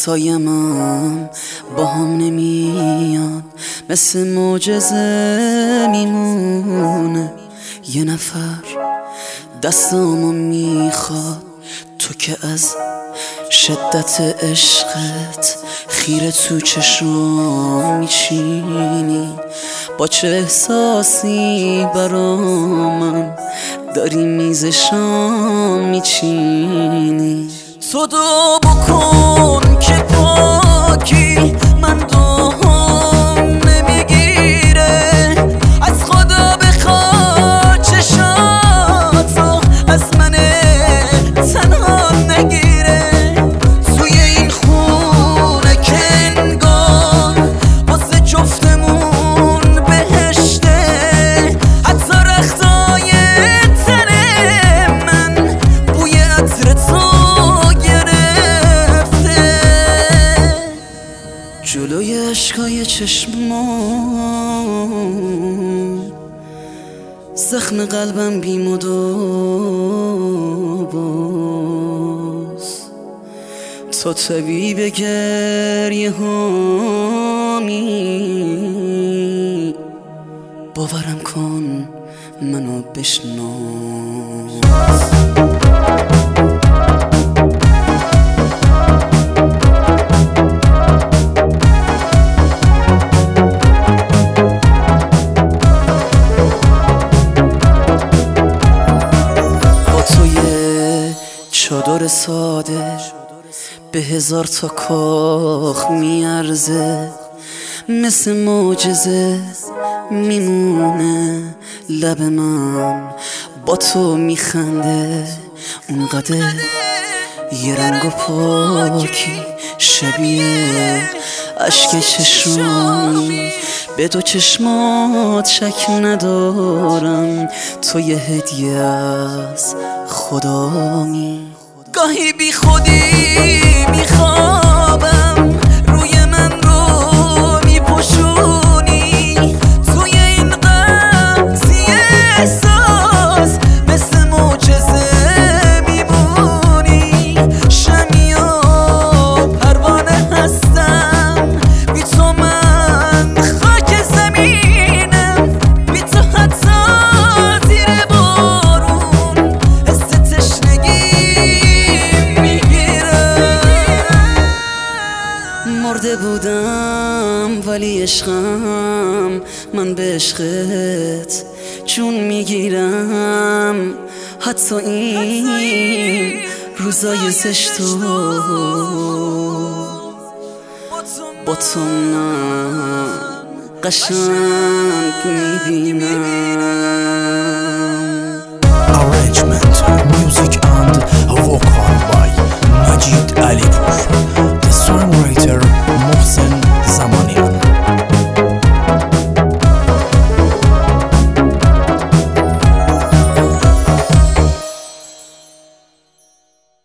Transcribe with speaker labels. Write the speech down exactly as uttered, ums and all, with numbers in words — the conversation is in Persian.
Speaker 1: سایمم با هم نمیاد، مثل معجزه میمونه. یه نفر دستامو میخواد، تو که از شدت عشقت خیره تو چشام میچینی. با چه احساسی برا من داری میز شام میچینی؟ تو دو بکن که پاکی من دوم نمیگیره، از خدا بخوا چشاتو از من تنها نگیره. توی این خونه که انگار واسه جفتمون بهشته، حتی رختای تن من بوی عطر تو جلوی عشقای چشمام، زخم قلبم بیمود و باز. تو طبیب گریه هامی، باورم کن منو بشناس. چادر ساده به هزار تا کاخ میارزه، مثل معجزه میمونه. لب من با تو میخنده اونقدر، یه رنگ و پاکی شبیه عشق چشمی. به دو چشمات شک ندارم، تو یه هدیه از خدامی. گاهی بی خودی میخوابم، روی من رو میپوشونی. توی این قضیه احساس مثل معجزه میمونی. شمی و پروانه هستم، بی تو من خاک زمینم. بی تو حتی زیر بارون حس تشنگی مرده بودم، ولی عشقم من به عشقت جون میگیرم. حتی این روزای زشتو با تو من قشنگ میبینم.